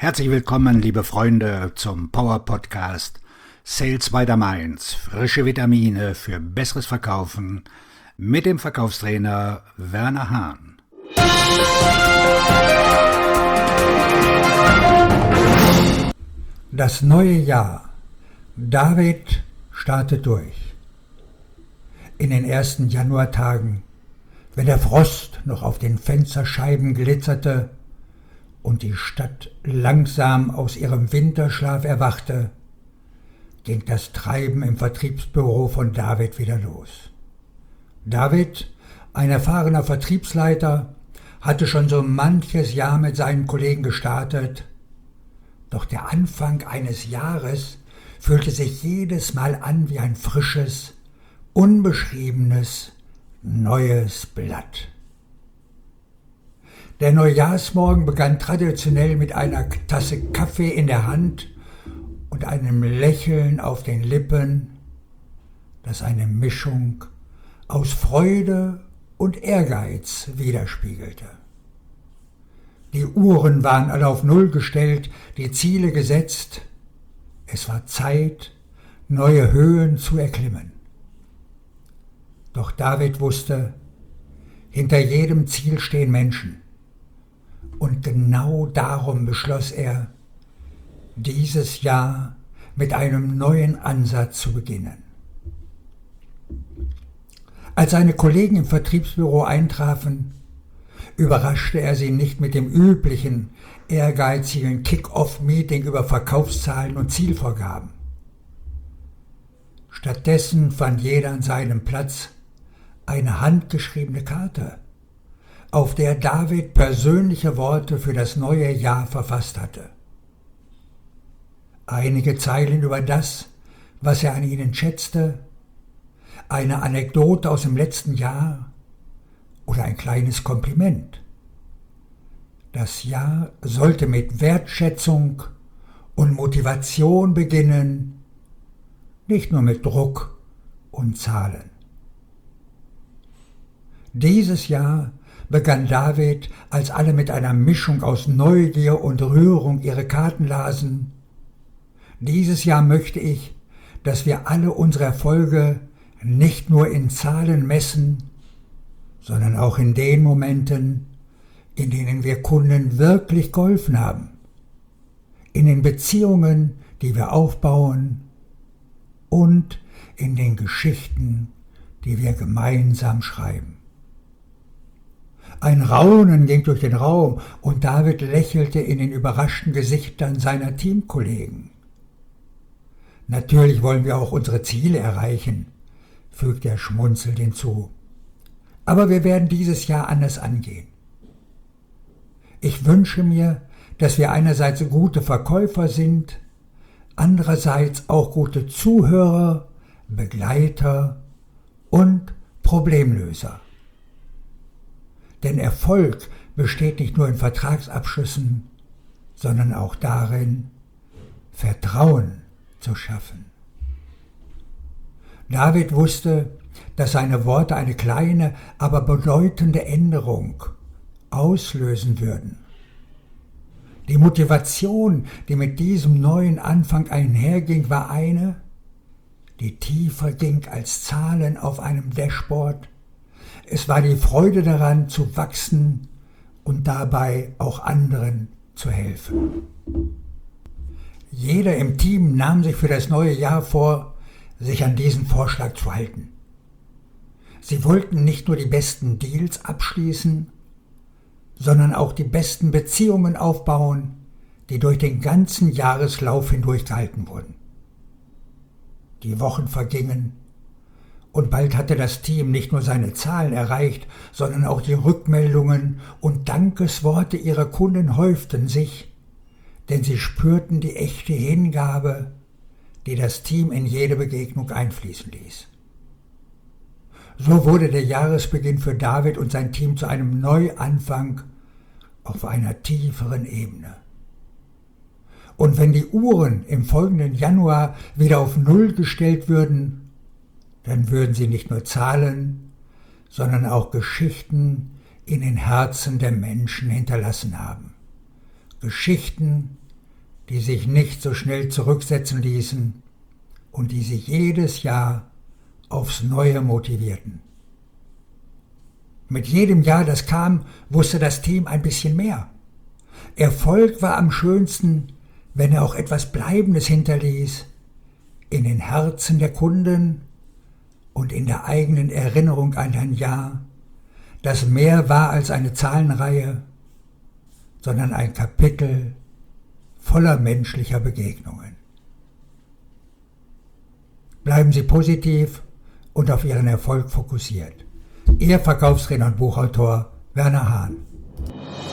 Herzlich willkommen, liebe Freunde, zum Power Podcast Sales by the Mainz. Frische Vitamine für besseres Verkaufen mit dem Verkaufstrainer Werner Hahn. Das neue Jahr. David startet durch. In den ersten Januartagen, wenn der Frost noch auf den Fensterscheiben glitzerte und die Stadt langsam aus ihrem Winterschlaf erwachte, ging das Treiben im Vertriebsbüro von David wieder los. David, ein erfahrener Vertriebsleiter, hatte schon so manches Jahr mit seinen Kollegen gestartet, doch der Anfang eines Jahres fühlte sich jedes Mal an wie ein frisches, unbeschriebenes, neues Blatt. Der Neujahrsmorgen begann traditionell mit einer Tasse Kaffee in der Hand und einem Lächeln auf den Lippen, das eine Mischung aus Freude und Ehrgeiz widerspiegelte. Die Uhren waren alle auf Null gestellt, die Ziele gesetzt. Es war Zeit, neue Höhen zu erklimmen. Doch David wusste, hinter jedem Ziel stehen Menschen. Und genau darum beschloss er, dieses Jahr mit einem neuen Ansatz zu beginnen. Als seine Kollegen im Vertriebsbüro eintrafen, überraschte er sie nicht mit dem üblichen, ehrgeizigen Kick-Off-Meeting über Verkaufszahlen und Zielvorgaben. Stattdessen fand jeder an seinem Platz eine handgeschriebene Karte, auf der David persönliche Worte für das neue Jahr verfasst hatte. Einige Zeilen über das, was er an ihnen schätzte, eine Anekdote aus dem letzten Jahr oder ein kleines Kompliment. Das Jahr sollte mit Wertschätzung und Motivation beginnen, nicht nur mit Druck und Zahlen. Dieses Jahr begann David, als alle mit einer Mischung aus Neugier und Rührung ihre Karten lasen. Dieses Jahr möchte ich, dass wir alle unsere Erfolge nicht nur in Zahlen messen, sondern auch in den Momenten, in denen wir Kunden wirklich geholfen haben, in den Beziehungen, die wir aufbauen und in den Geschichten, die wir gemeinsam schreiben. Ein Raunen ging durch den Raum und David lächelte in den überraschten Gesichtern seiner Teamkollegen. Natürlich wollen wir auch unsere Ziele erreichen, fügte er schmunzelnd hinzu. Aber wir werden dieses Jahr anders angehen. Ich wünsche mir, dass wir einerseits gute Verkäufer sind, andererseits auch gute Zuhörer, Begleiter und Problemlöser. Denn Erfolg besteht nicht nur in Vertragsabschlüssen, sondern auch darin, Vertrauen zu schaffen. David wusste, dass seine Worte eine kleine, aber bedeutende Änderung auslösen würden. Die Motivation, die mit diesem neuen Anfang einherging, war eine, die tiefer ging als Zahlen auf einem Dashboard. Es war die Freude daran, zu wachsen und dabei auch anderen zu helfen. Jeder im Team nahm sich für das neue Jahr vor, sich an diesen Vorschlag zu halten. Sie wollten nicht nur die besten Deals abschließen, sondern auch die besten Beziehungen aufbauen, die durch den ganzen Jahreslauf hindurch gehalten wurden. Die Wochen vergingen und bald hatte das Team nicht nur seine Zahlen erreicht, sondern auch die Rückmeldungen und Dankesworte ihrer Kunden häuften sich, denn sie spürten die echte Hingabe, die das Team in jede Begegnung einfließen ließ. So wurde der Jahresbeginn für David und sein Team zu einem Neuanfang auf einer tieferen Ebene. Und wenn die Uhren im folgenden Januar wieder auf Null gestellt würden, dann würden sie nicht nur Zahlen, sondern auch Geschichten in den Herzen der Menschen hinterlassen haben. Geschichten, die sich nicht so schnell zurücksetzen ließen und die sie jedes Jahr aufs Neue motivierten. Mit jedem Jahr, das kam, wusste das Team ein bisschen mehr. Erfolg war am schönsten, wenn er auch etwas Bleibendes hinterließ, in den Herzen der Kunden und in der eigenen Erinnerung an ein Jahr, das mehr war als eine Zahlenreihe, sondern ein Kapitel voller menschlicher Begegnungen. Bleiben Sie positiv und auf Ihren Erfolg fokussiert. Ihr Verkaufstrainer und Buchautor Werner Hahn.